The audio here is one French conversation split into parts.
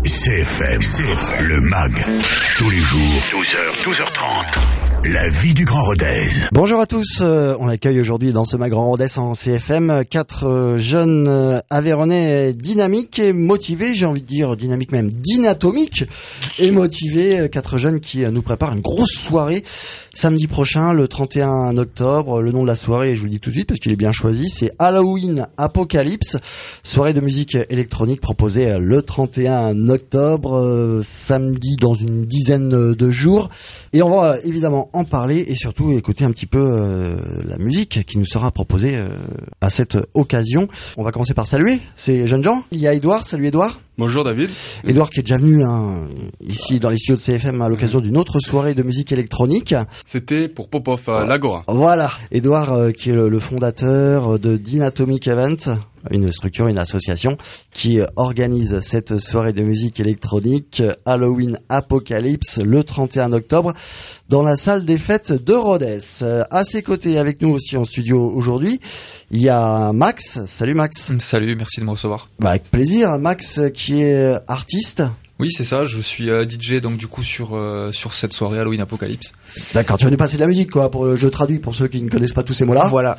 CFM, le MAG, tous les jours, 12h, 12h30. La vie du Grand Rodez. Bonjour à tous, on accueille aujourd'hui dans ce MAG Grand Rodez en CFM 4 jeunes Aveyronnais dynamiques et motivés, j'ai envie de dire dynamiques même, dynatomiques et motivés, 4 jeunes qui nous préparent une grosse soirée samedi prochain, le 31 octobre. Le nom de la soirée, je vous le dis tout de suite parce qu'il est bien choisi, c'est Halloween Apocalypse, soirée de musique électronique proposée le 31 octobre, samedi dans une dizaine de jours. Et on va évidemment en parler et surtout écouter un petit peu la musique qui nous sera proposée à cette occasion. On va commencer par saluer ces jeunes gens. Il y a Edouard, salut Edouard. Bonjour David. Edouard qui est déjà venu ici dans les studios de CFM à l'occasion d'une autre soirée de musique électronique. C'était pour Popov à l'Agora. Voilà, Edouard qui est le fondateur de Dynatomic Event, une structure, une association qui organise cette soirée de musique électronique Halloween Apocalypse le 31 octobre dans la salle des fêtes de Rodez. À ses côtés, avec nous aussi en studio aujourd'hui, il y a Max. Salut Max. Salut, merci de me recevoir. Avec plaisir. Max qui est artiste. Oui, c'est ça, je suis DJ donc du coup sur cette soirée Halloween Apocalypse. D'accord, tu vas nous passer de la musique quoi, je traduis pour ceux qui ne connaissent pas tous ces mots-là. Voilà.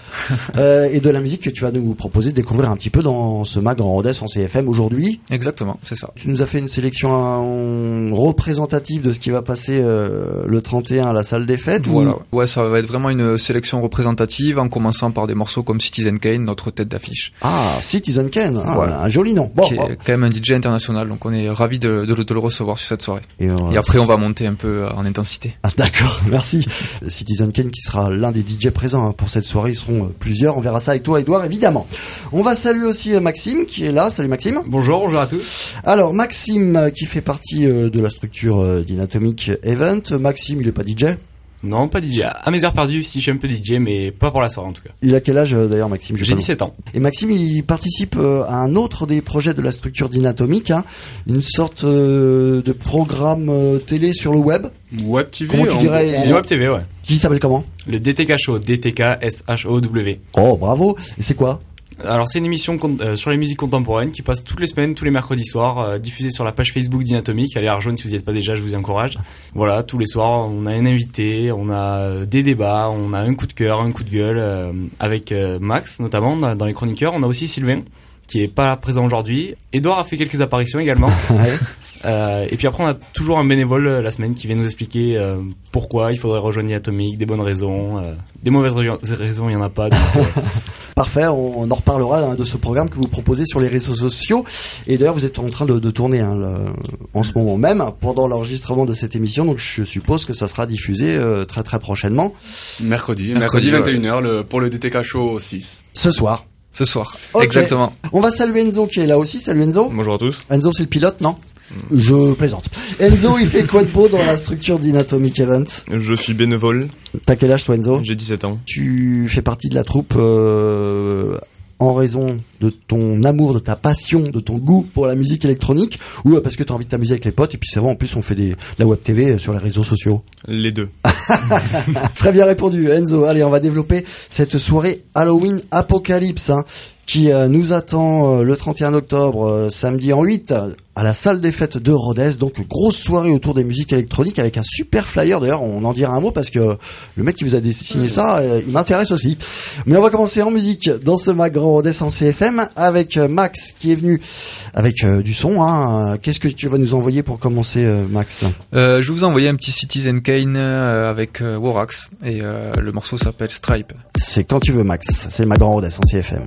Et de la musique que tu vas nous proposer de découvrir un petit peu dans ce MAG Grand Rodez en CFM aujourd'hui. Exactement, c'est ça. Tu nous as fait une sélection représentative de ce qui va passer le 31 à la salle des fêtes. Voilà, ouais, ça va être vraiment une sélection représentative en commençant par des morceaux comme Citizen Kane, notre tête d'affiche. Ah, Citizen Kane, voilà. Un joli nom. Bon, qui est quand même un DJ international, donc on est ravis de le recevoir sur cette soirée. Et après, on va monter un peu en intensité. Ah, d'accord, merci. Citizen Kane qui sera l'un des DJ présents pour cette soirée. Ils seront plusieurs. On verra ça avec toi, Edouard, évidemment. On va saluer aussi Maxime qui est là. Salut Maxime. Bonjour à tous. Alors Maxime qui fait partie de la structure Dynatomic Event. Maxime, il est pas DJ? Non, pas DJ. À mes heures perdues, si je suis un peu DJ, mais pas pour la soirée en tout cas. Il a quel âge d'ailleurs Maxime? J'ai 17 ans. Et Maxime, il participe à un autre des projets de la structure Dynatomic, une sorte de programme télé sur le web. Web TV. Comment tu dirais Web TV, ouais. Qui s'appelle comment? Le DTK Show, DTK-SHOW. Oh, bravo. Et c'est quoi? Alors c'est une émission sur les musiques contemporaines qui passe toutes les semaines, tous les mercredis soirs, diffusée sur la page Facebook Dynatomic. Allez la rejoindre si vous n'y êtes pas déjà, je vous y encourage. Voilà, tous les soirs on a un invité, on a des débats, on a un coup de cœur, un coup de gueule avec Max notamment dans les chroniqueurs. On a aussi Sylvain qui est pas présent aujourd'hui. Edouard a fait quelques apparitions également. Ouais. Et puis après on a toujours un bénévole la semaine qui vient nous expliquer pourquoi il faudrait rejoindre Dynatomic, des bonnes raisons, des mauvaises raisons il y en a pas. Donc, Parfait, on en reparlera de ce programme que vous proposez sur les réseaux sociaux. Et d'ailleurs, vous êtes en train de tourner en ce moment même, pendant l'enregistrement de cette émission. Donc, je suppose que ça sera diffusé très très prochainement. Mercredi 21h pour le DTK Show 6. Ce soir. Okay. Exactement. On va saluer Enzo qui est là aussi. Salut Enzo. Bonjour à tous. Enzo, c'est le pilote, non? Je plaisante. Enzo, il fait quoi de beau dans la structure Dynatomic Event? Je suis bénévole. T'as quel âge toi Enzo? J'ai 17 ans. Tu fais partie de la troupe en raison de ton amour, de ta passion, de ton goût pour la musique électronique, ou parce que t'as envie de t'amuser avec les potes, et puis c'est vrai, en plus on fait de la web TV sur les réseaux sociaux? Les deux. Très bien répondu Enzo. Allez, on va développer cette soirée Halloween Apocalypse qui nous attend le 31 octobre, samedi en 8, à la salle des fêtes de Rodez. Donc grosse soirée autour des musiques électroniques avec un super flyer. D'ailleurs, on en dira un mot parce que le mec qui vous a dessiné ça, il m'intéresse aussi. Mais on va commencer en musique dans ce MAG Grand Rodez en CFM avec Max qui est venu avec du son. Qu'est-ce que tu vas nous envoyer pour commencer, Max? Je vais vous envoyer un petit Citizen Kane avec Warax et le morceau s'appelle Stripe. C'est quand tu veux, Max. C'est le MAG Grand Rodez en CFM.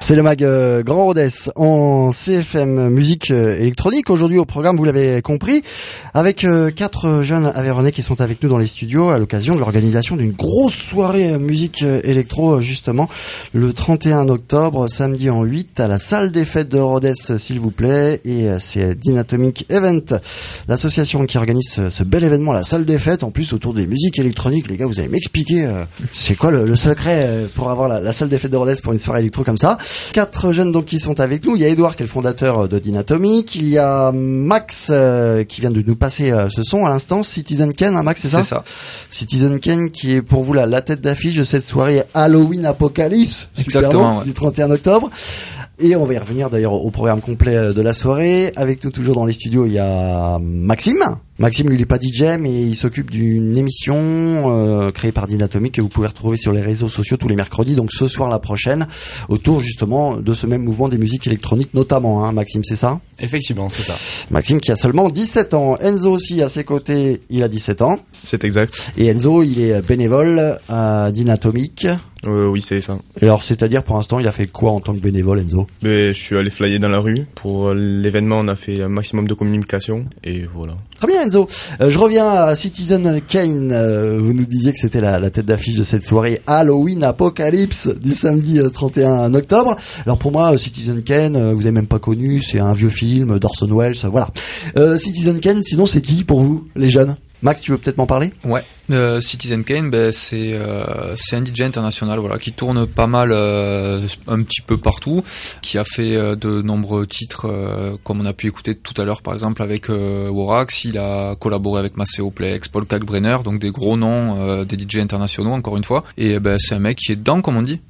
C'est le mag Grand Rodez en CFM musique électronique. Aujourd'hui au programme, vous l'avez compris, avec 4 jeunes Aveyronnais qui sont avec nous dans les studios à l'occasion de l'organisation d'une grosse soirée musique électro, justement le 31 octobre, samedi en 8 à la salle des fêtes de Rodez, s'il vous plaît. Et c'est Dynatomic Event, l'association qui organise ce bel événement, la salle des fêtes, en plus autour des musiques électroniques. Les gars, vous allez m'expliquer c'est quoi le secret pour avoir la salle des fêtes de Rodez pour une soirée électro comme ça. 4 jeunes donc qui sont avec nous. Il y a Edouard qui est le fondateur de Dynatomic. Il y a Max qui vient de nous passer ce son à l'instant. Citizen Ken, hein, Max, c'est ça? C'est ça. Citizen Ken qui est pour vous la tête d'affiche de cette soirée Halloween Apocalypse. Exactement, ouais. Du 31 octobre. Et on va y revenir d'ailleurs au programme complet de la soirée. Avec nous toujours dans les studios, il y a Maxime. Maxime, lui, il est pas DJ, mais il s'occupe d'une émission créée par Dynatomic que vous pouvez retrouver sur les réseaux sociaux tous les mercredis. Donc ce soir, la prochaine, autour justement de ce même mouvement des musiques électroniques notamment. Hein, Maxime, c'est ça? Effectivement, c'est ça. Maxime qui a seulement 17 ans. Enzo aussi à ses côtés, il a 17 ans. C'est exact. Et Enzo, il est bénévole à Dynatomic. Oui, c'est ça. Et alors, c'est-à-dire pour l'instant, il a fait quoi en tant que bénévole, Enzo? Je suis allé flyer dans la rue. Pour l'événement, on a fait un maximum de communication et voilà. Très bien, Enzo. Je reviens à Citizen Kane. Vous nous disiez que c'était la tête d'affiche de cette soirée Halloween Apocalypse du samedi 31 octobre. Alors pour moi, Citizen Kane, vous avez même pas connu, c'est un vieux film d'Orson Welles, voilà. Citizen Kane, sinon c'est qui pour vous, les jeunes? Max, tu veux peut-être m'en parler? Ouais. Citizen Kane, c'est un DJ international, voilà, qui tourne pas mal, un petit peu partout, qui a fait de nombreux titres, comme on a pu écouter tout à l'heure, par exemple avec Worax. Il a collaboré avec Maceo Plex, Paul Kalkbrenner, donc des gros noms, des DJ internationaux, encore une fois. Et c'est un mec qui est dedans, comme on dit.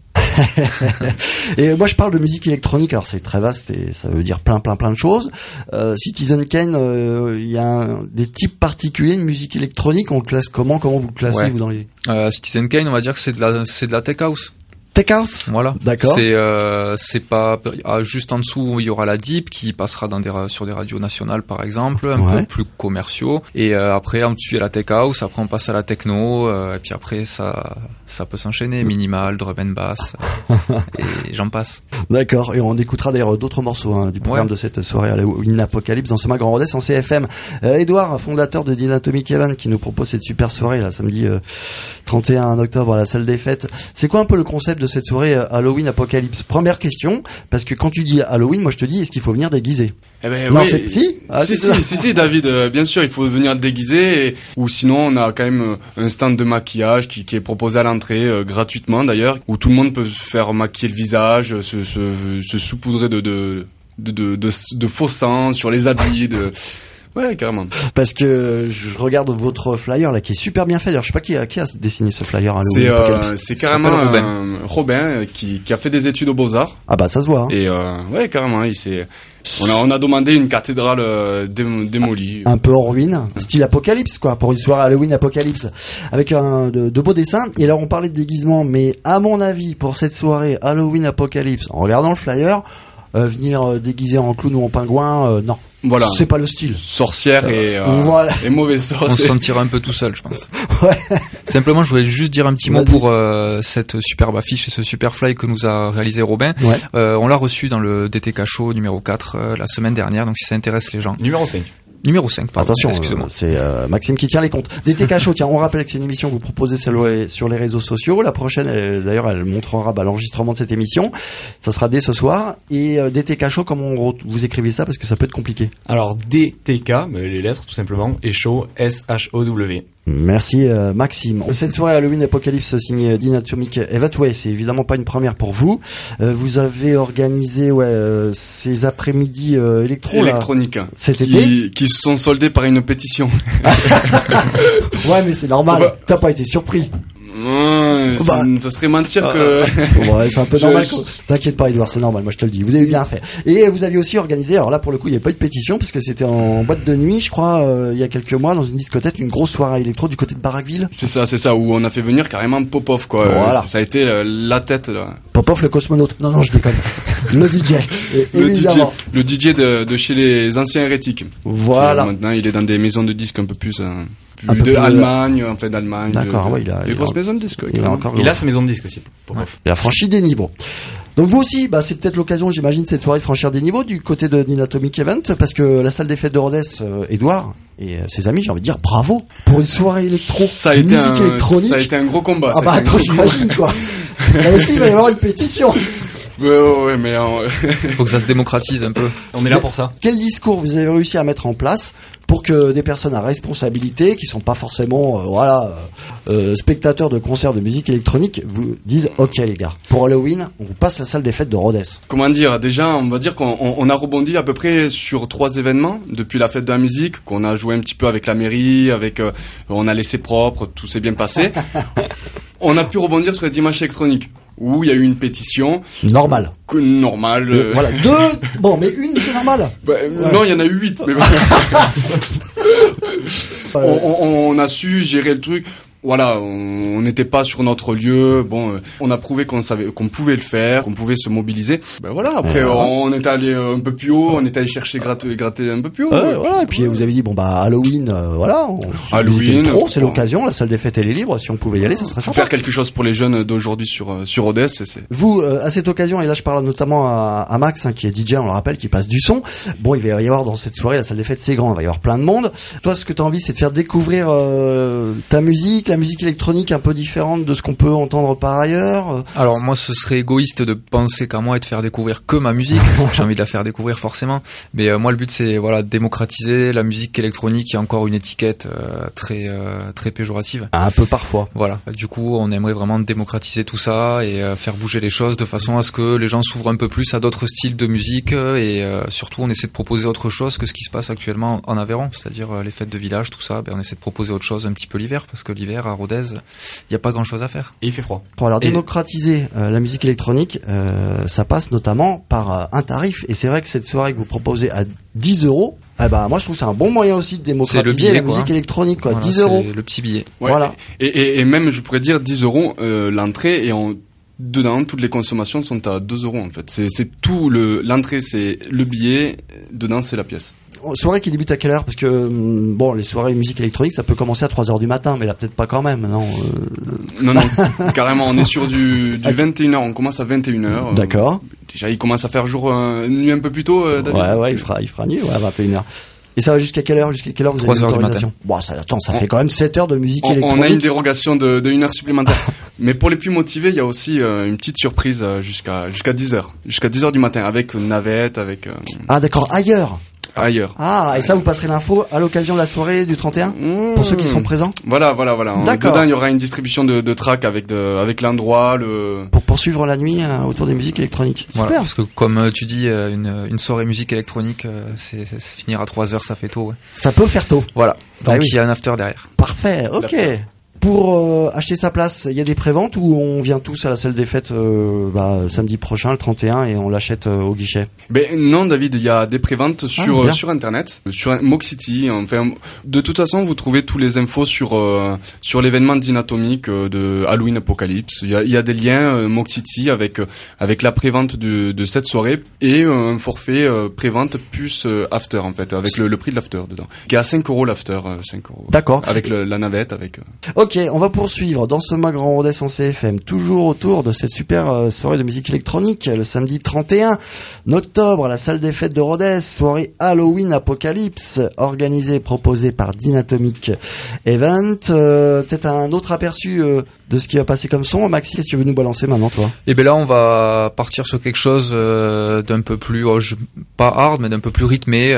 Et moi je parle de musique électronique, alors c'est très vaste et ça veut dire plein de choses. Citizen Kane, il y a des types particuliers de musique électronique. On le classe comment vous le classez, ouais, vous dans les Citizen Kane, on va dire que c'est de la tech house. Tech house. Voilà. D'accord. C'est pas juste en dessous, il y aura la deep qui passera sur des radios nationales par exemple, un peu plus commerciaux. Et après en dessous il y a la tech house, après on passe à la techno, et puis après ça peut s'enchaîner, minimal, drum and bass, et j'en passe. D'accord. Et on écoutera d'ailleurs d'autres morceaux du programme de cette soirée Halloween Apocalypse dans ce mag Grand Rodez en CFM. Edouard, fondateur de Dynatomic Event, qui nous propose cette super soirée là samedi 31 octobre à la salle des fêtes. C'est quoi un peu le concept de cette soirée Halloween Apocalypse? Première question, parce que quand tu dis Halloween, moi je te dis, est-ce qu'il faut venir déguisé? Non, oui. Si, David, bien sûr, il faut venir déguisé, ou sinon on a quand même un stand de maquillage qui est proposé à l'entrée, gratuitement d'ailleurs, où tout le monde peut se faire maquiller le visage, se saupoudrer de faux sang sur les habits, Ouais, carrément. Parce que je regarde votre flyer là qui est super bien fait. D'ailleurs, je sais pas qui a dessiné ce flyer. C'est carrément Robin qui a fait des études aux Beaux-Arts. Ah bah ça se voit. Hein. Et ouais, carrément, on a demandé une cathédrale démolie. Un peu en ruine, style Apocalypse quoi, pour une soirée Halloween Apocalypse, avec de beaux dessins. Et là on parlait de déguisement, mais à mon avis pour cette soirée Halloween Apocalypse, en regardant le flyer, venir déguisé en clown ou en pingouin, non. Voilà. C'est pas le style. Sorcière et mauvais sort. On se sentira un peu tout seul, je pense. Ouais. Simplement, je voulais juste dire un petit mot pour cette superbe affiche et ce super fly que nous a réalisé Robin. Ouais. On l'a reçu dans le DTK Show numéro 4 la semaine dernière, donc si ça intéresse les gens. Numéro 5. Numéro 5, pardon. Attention, excusez-moi. C'est Maxime qui tient les comptes. DTK Show, tiens, on rappelle que c'est une émission que vous proposez sur les réseaux sociaux. La prochaine, d'ailleurs, elle montrera l'enregistrement de cette émission. Ça sera dès ce soir. Et DTK Show, comment vous écrivez ça? Parce que ça peut être compliqué. Alors, DTK, les lettres tout simplement, et Show, S-H-O-W. Merci Maxime. Cette soirée Halloween Apocalypse signée Dynatomic Event, c'est évidemment pas une première pour vous. Vous avez organisé ces après-midi électroniques là, cet été qui se sont soldés par une pétition. Ouais, mais c'est normal. T'as pas été surpris? Ça serait mentir que... Ouais, c'est un peu normal. T'inquiète pas, Edouard, c'est normal, moi je te le dis. Vous avez bien fait. Et vous aviez aussi organisé, alors là pour le coup il n'y a pas eu de pétition, parce que c'était en boîte de nuit, je crois, il y a quelques mois, dans une discothèque, une grosse soirée électro du côté de Barraqueville. C'est ça, où on a fait venir carrément Popov, quoi. Voilà. Ça a été la tête, là. Popov, le cosmonaute. Non, je déconne. Le DJ. Le DJ de chez les anciens hérétiques. Voilà. Maintenant, il est dans des maisons de disques un peu plus d'Allemagne. D'accord, des grosses maisons de disques. Il a sa maison de disques aussi. Il a franchi des niveaux. Donc vous aussi, c'est peut-être l'occasion, j'imagine, cette soirée de franchir des niveaux du côté de Dynatomic Event, parce que la salle des fêtes de Rodez, Edouard et ses amis, j'ai envie de dire bravo pour une soirée électro, musique électronique. Ça a été un gros combat. Ah bah attends, j'imagine quoi. Là aussi, il va y avoir une pétition. Ouais, mais faut que ça se démocratise un peu. On est là pour ça. Quel discours vous avez réussi à mettre en place pour que des personnes à responsabilité, qui sont pas forcément spectateurs de concerts de musique électronique, vous disent OK les gars, pour Halloween, on vous passe la salle des fêtes de Rodez. Comment dire, déjà on va dire qu'on a rebondi à peu près sur 3 événements depuis la fête de la musique, qu'on a joué un petit peu avec la mairie, on a laissé propre, tout s'est bien passé. On a pu rebondir sur les dimanches électroniques, où il y a eu une pétition. Normal. Normal. Voilà, 2. Bon, mais une, c'est normal. Ouais. Non, il y en a eu 8. Mais on a su gérer le truc. Voilà, on n'était pas sur notre lieu. Bon, on a prouvé qu'on savait, qu'on pouvait le faire, qu'on pouvait se mobiliser. Voilà. Après, on est allé un peu plus haut. On est allé chercher gratter un peu plus haut. Voilà. Et puis vous avez dit Halloween, Halloween. C'est l'occasion. La salle des fêtes elle est libre. Si on pouvait y aller, ça serait sympa. Faire quelque chose pour les jeunes d'aujourd'hui sur Rodez. Vous, à cette occasion, et là je parle notamment à Max, qui est DJ, on le rappelle, qui passe du son. Bon, il va y avoir dans cette soirée, la salle des fêtes c'est grand, il va y avoir plein de monde. Toi, ce que t'as envie, c'est de faire découvrir ta musique. La musique électronique un peu différente de ce qu'on peut entendre par ailleurs. Alors moi ce serait égoïste de penser qu'à moi et de faire découvrir que ma musique. J'ai envie de la faire découvrir forcément, mais moi le but c'est démocratiser la musique électronique, qui a encore une étiquette très péjorative. Un peu parfois. Voilà. Du coup on aimerait vraiment démocratiser tout ça et faire bouger les choses de façon à ce que les gens s'ouvrent un peu plus à d'autres styles de musique et surtout on essaie de proposer autre chose que ce qui se passe actuellement en Aveyron, c'est-à-dire les fêtes de village, tout ça. On essaie de proposer autre chose un petit peu l'hiver, parce que l'hiver à Rodez, il n'y a pas grand chose à faire. Et il fait froid. Pour démocratiser la musique électronique, ça passe notamment par un tarif. Et c'est vrai que cette soirée que vous proposez à 10 €, moi je trouve que c'est un bon moyen aussi de démocratiser la musique électronique, quoi. Voilà, 10 €. C'est le petit billet. Ouais, voilà. Et même, je pourrais dire 10 € l'entrée, et dedans, toutes les consommations sont à 2 € en fait. C'est tout l'entrée, c'est le billet, dedans c'est la pièce. Soirée qui débute à quelle heure? Parce que les soirées musique électronique, ça peut commencer à 3h du matin, mais là peut-être pas quand même, non. Non, carrément, on est sur du 21h, on commence à 21h. D'accord. Déjà, il commence à faire jour, nuit un peu plus tôt, David. Ouais, il fera nuit, à 21h. Et ça va jusqu'à quelle heure? Jusqu'à quelle heure vous avez l'autorisation? Ça fait quand même 7 heures de musique électronique. On a une dérogation de 1 heure supplémentaire. Mais pour les plus motivés, il y a aussi une petite surprise jusqu'à 10h. Jusqu'à 10h du matin, avec navette, avec... Ah d'accord, ailleurs. Ah, et ça, vous passerez l'info à l'occasion de la soirée du 31 pour ceux qui seront présents. Voilà. D'accord. Dedans, il y aura une distribution de tracks avec l'endroit, pour poursuivre la nuit autour des musiques électroniques. Super. Voilà, parce que comme tu dis, une soirée musique électronique, c'est finir à 3h, ça fait tôt. Ouais. Ça peut faire tôt. Voilà. Donc il y a un after derrière. Parfait. Ok. Pour acheter sa place, il y a des préventes ou on vient tous à la salle des fêtes samedi prochain, le 31, et on l'achète au guichet? Non, David, il y a des préventes sur Internet, sur Mock City. Enfin, de toute façon, vous trouvez tous les infos sur l'événement Dynatomic de Halloween Apocalypse. Il y a des liens Mock City avec la prévente de cette soirée et un forfait prévente plus after en fait, avec le prix de l'after dedans, qui est à 5 € l'after, 5 €. D'accord. Avec la navette, avec. Ok, on va poursuivre dans ce mag Grand Rodez en CFM, toujours autour de cette super soirée de musique électronique, le samedi 31 octobre à la salle des fêtes de Rodez, soirée Halloween Apocalypse, organisée et proposée par Dynatomic Event. Peut-être un autre aperçu de ce qui va passer comme son. Maxi, qu'est-ce que tu veux nous balancer maintenant, toi? Et là, on va partir sur quelque chose d'un peu plus, pas hard, mais d'un peu plus rythmé,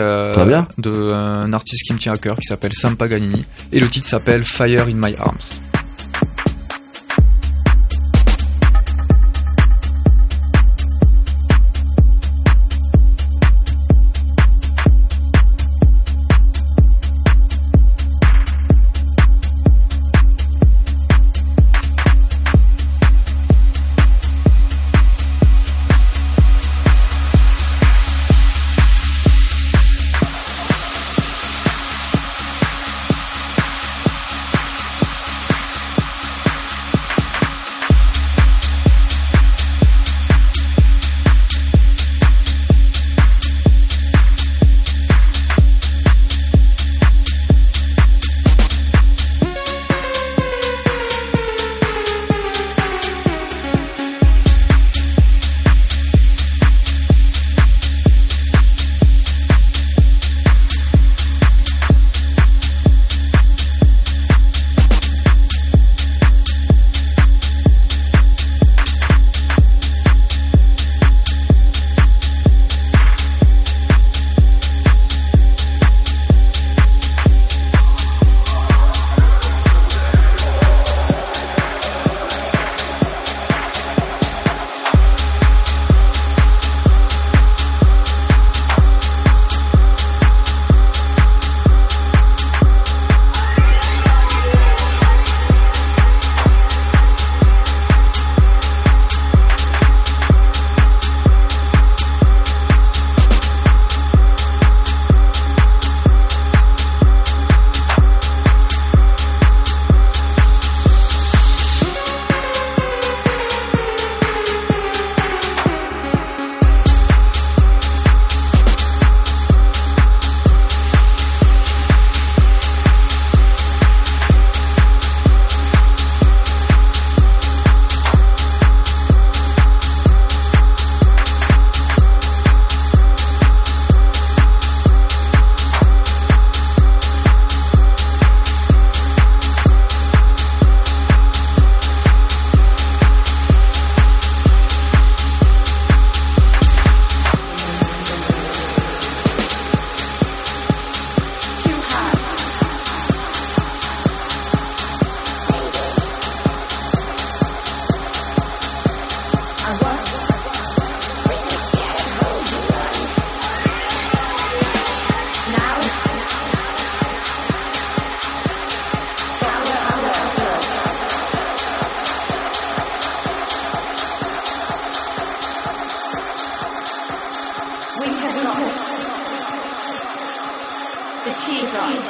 d'un artiste qui me tient à cœur, qui s'appelle Sam Paganini, et le titre s'appelle Fire in My Arms.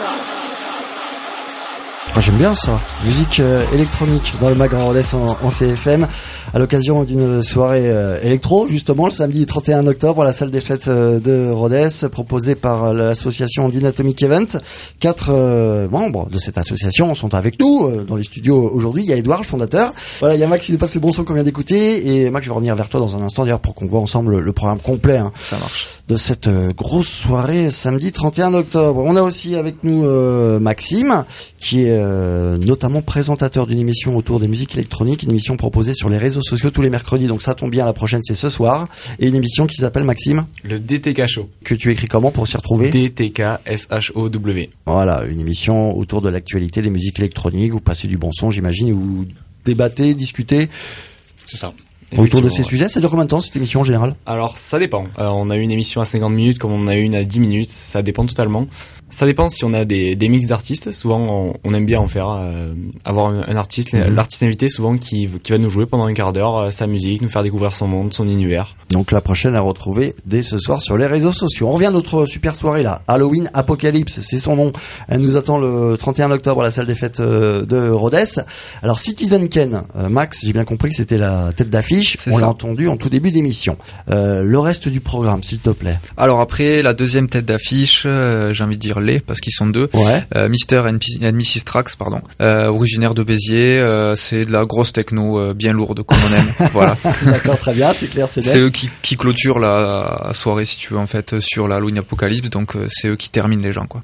J'aime bien ça, musique électronique dans le Mag Grand Rodez en CFM, à l'occasion d'une soirée électro, justement, le samedi 31 octobre à la salle des fêtes de Rodez, proposée par l'association Dynatomic Event. 4 membres de cette association sont avec nous dans les studios aujourd'hui. Il y a Edouard, le fondateur. Voilà, il y a Max qui nous passe le bon son qu'on vient d'écouter. Et Max, je vais revenir vers toi dans un instant, d'ailleurs, pour qu'on voit ensemble le programme complet. Ça marche. De cette grosse soirée samedi 31 octobre. On a aussi avec nous Maxime, qui est notamment présentateur d'une émission autour des musiques électroniques, une émission proposée sur les réseaux sociaux tous les mercredis, donc ça tombe bien, la prochaine c'est ce soir, et une émission qui s'appelle, Maxime, le DTK Show, que tu écris comment pour s'y retrouver? DTK SHOW. Voilà, une émission autour de l'actualité des musiques électroniques, vous passez du bon son, j'imagine, vous débattez, discutez. C'est ça. Autour de ces sujets, ça dure combien de temps cette émission en général? Alors ça dépend, on a une émission à 50 minutes comme on a une à 10 minutes, ça dépend totalement. Ça dépend si on a des mix d'artistes, souvent on aime bien en faire, avoir un artiste, l'artiste invité souvent qui va nous jouer pendant un quart d'heure sa musique, nous faire découvrir son monde, son univers. Donc la prochaine à retrouver dès ce soir sur les réseaux sociaux. On revient à notre super soirée là, Halloween Apocalypse, c'est son nom. Elle nous attend le 31 octobre à la salle des fêtes de Rodez. Alors Citizen Kane, Max, j'ai bien compris que c'était la tête d'affiche, on l'a entendu en tout début d'émission. Le reste du programme, s'il te plaît. Alors après, la deuxième tête d'affiche, j'ai envie de dire parce qu'ils sont deux. Ouais. Mr. and Mrs. Trax, pardon. Originaire de Béziers, c'est de la grosse techno bien lourde comme on aime. Voilà. D'accord, très bien, c'est clair, c'est net. C'est eux qui clôturent la soirée, si tu veux, en fait, sur la Halloween Apocalypse, donc c'est eux qui terminent les gens, quoi.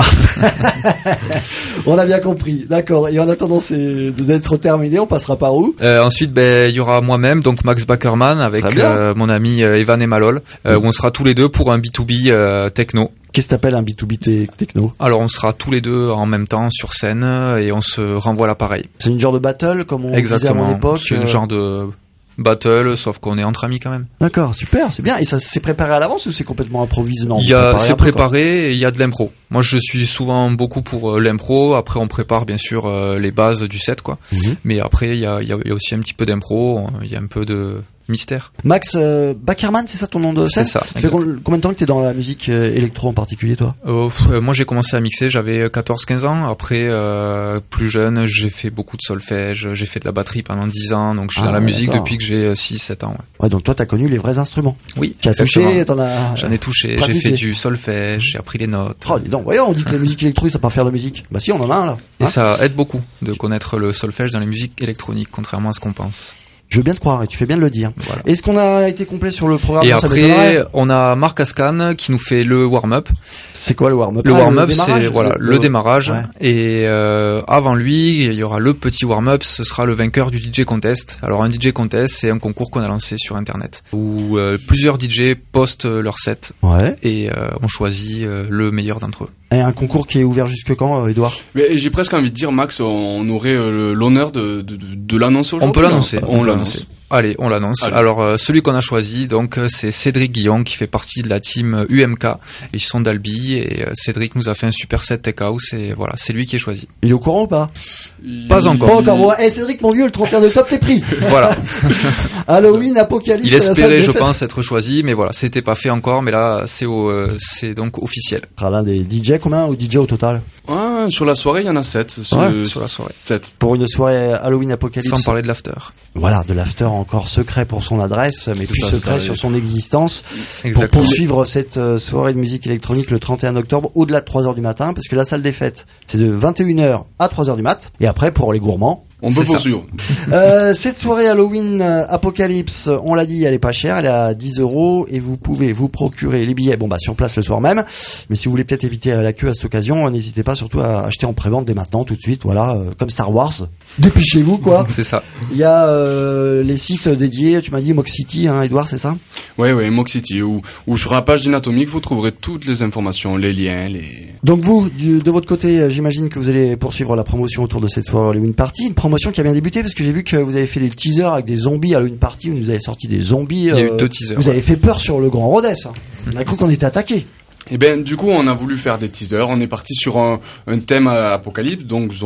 On a bien compris, d'accord. Et en attendant d'être terminé, on passera par où? Ensuite, il y aura moi-même, donc Max Backerman, avec mon ami Evan et Malol, où on sera tous les deux pour un B2B techno. Qu'est-ce que t'appelles un B2B techno? Alors on sera tous les deux en même temps sur scène et on se renvoie l'appareil. C'est une genre de battle comme on disait à mon époque. C'est une genre de battle, sauf qu'on est entre amis quand même. D'accord, super, c'est bien. Et ça s'est préparé à l'avance ou c'est complètement improvisé? Non, c'est préparé et il y a de l'impro. Moi je suis souvent beaucoup pour l'impro. Après on prépare bien sûr les bases du set, quoi. Mais après il y a aussi un petit peu d'impro, il y a un peu de mystère. Max Backerman, c'est ça ton nom de scène? C'est ça. Ça fait combien de temps que t'es dans la musique électro en particulier, toi? Moi j'ai commencé à mixer, j'avais 14-15 ans. Après, plus jeune, j'ai fait beaucoup de solfège, j'ai fait de la batterie pendant 10 ans, donc je suis dans la musique depuis que j'ai 6-7 ans. Ouais, donc toi t'as connu les vrais instruments. Oui. Tu as touché, J'en ai touché, j'ai fait du solfège, j'ai appris les notes. Oh, dis donc, voyons, on dit que la musique électronique ça peut pas faire de musique. Bah si, on en a un là. Et ça aide beaucoup de connaître le solfège dans les musiques électroniques, contrairement à ce qu'on pense. Je veux bien te croire et tu fais bien de le dire. Voilà. Est-ce qu'on a été complet sur le programme? Et après, on a Marc Ascan qui nous fait le warm-up. C'est quoi le warm-up? Le warm-up, c'est le démarrage. Ouais. Et avant lui, il y aura le petit warm-up. Ce sera le vainqueur du DJ Contest. Alors un DJ Contest, c'est un concours qu'on a lancé sur Internet où plusieurs DJ postent leur set et on choisit le meilleur d'entre eux. Et un concours qui est ouvert jusque quand, Edouard? Mais j'ai presque envie de dire, Max, on aurait l'honneur de l'annoncer aujourd'hui. On peut l'annoncer. On l'annonce. Allez, on l'annonce. Allez. Alors, celui qu'on a choisi, donc, c'est Cédric Guillon, qui fait partie de la team UMK. Ils sont d'Albi, et Cédric nous a fait un super set Tech House, et voilà, c'est lui qui est choisi. Il est au courant ou pas? Pas encore. Pas encore. Hey, Cédric, mon vieux, le 31 octobre, t'es pris. Voilà. Halloween, Apocalypse. Il espérait, je pense, être choisi, mais voilà, c'était pas fait encore, mais là, c'est donc officiel. L'un des DJ, combien au DJ au total? Sur la soirée, il y en a 7. Sur la soirée. 7. Pour une soirée Halloween Apocalypse. Sans parler de l'after. Voilà, de l'after encore secret pour son adresse, mais plus secret sur son existence. Exactement. Pour poursuivre cette soirée de musique électronique le 31 octobre, au-delà de 3h du matin, parce que la salle des fêtes, c'est de 21h à 3h du mat. Et après, pour les gourmands, on peut poursuivre. Cette soirée Halloween Apocalypse, on l'a dit, elle est pas chère, elle est à 10 € et vous pouvez vous procurer les billets, sur place le soir même. Mais si vous voulez peut-être éviter la queue à cette occasion, n'hésitez pas surtout à acheter en prévente dès maintenant, tout de suite, voilà, comme Star Wars. Dépêchez-vous, quoi. C'est ça. Il y a les sites dédiés, tu m'as dit Mox City, hein, Edouard, c'est ça? Ouais, Mox City, ou sur la page d'Inatomic, vous trouverez toutes les informations, les liens, Donc vous, de votre côté, j'imagine que vous allez poursuivre la promotion autour de cette soirée Halloween Party, une promotion qui a bien débuté parce que j'ai vu que vous avez fait des teasers avec des zombies à Halloween Party, vous nous avez sorti des zombies. Il y a eu 2 teasers. Vous avez fait peur sur le Grand Rodez. On a cru qu'on était attaqué. Et du coup, on a voulu faire des teasers. On est parti sur un thème apocalypse, donc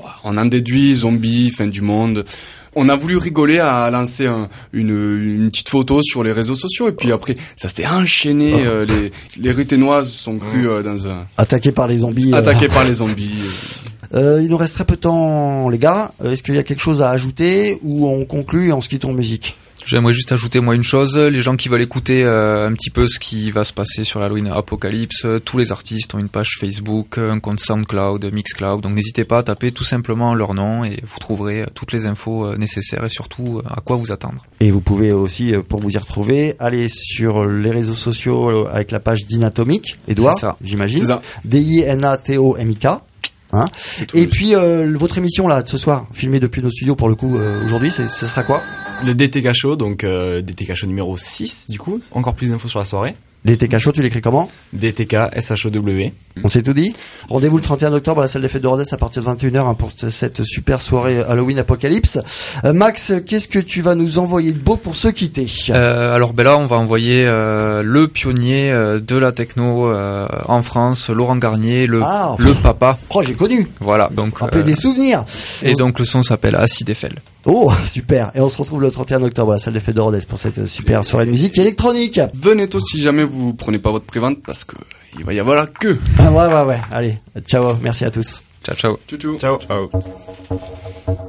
on en déduit zombie, fin du monde. On a voulu rigoler à lancer une petite photo sur les réseaux sociaux et puis après ça s'est enchaîné. Les Ruténoises sont crues dans un attaqué par les zombies. Attaqué par les zombies. Il nous reste très peu de temps, les gars. Est-ce qu'il y a quelque chose à ajouter ou on conclut en se quittant en musique? J'aimerais juste ajouter moi une chose, les gens qui veulent écouter un petit peu ce qui va se passer sur l'Halloween Apocalypse, tous les artistes ont une page Facebook, un compte SoundCloud, Mixcloud, donc n'hésitez pas à taper tout simplement leur nom et vous trouverez toutes les infos nécessaires et surtout à quoi vous attendre. Et vous pouvez aussi, pour vous y retrouver, aller sur les réseaux sociaux avec la page d'Inatomic, Edouard, j'imagine. C'est ça. DINATOMIK. Hein. Et puis votre émission là de ce soir, filmée depuis nos studios pour le coup aujourd'hui, ce sera quoi? Le DTK Show, donc DTK Show numéro 6 du coup. Encore plus d'infos sur la soirée. DTK Show, tu l'écris comment? DTK SHOW. On s'est tout dit. Rendez-vous le 31 octobre à la salle des fêtes de Rodez à partir de 21h pour cette super soirée Halloween Apocalypse. Max, qu'est-ce que tu vas nous envoyer de beau pour se quitter? Alors là, on va envoyer le pionnier de la techno en France, Laurent Garnier, le papa. Oh, j'ai connu. Voilà, donc rappelez des souvenirs. Et donc le son s'appelle Acid Eiffel. Oh, super. Et on se retrouve le 31 octobre à la salle des fêtes de Rodez pour cette super soirée de musique électronique. Venez tous si jamais vous prenez pas votre prévente parce que il va y avoir la queue. Ah ouais. Allez, ciao. Merci à tous. Ciao. Ciao.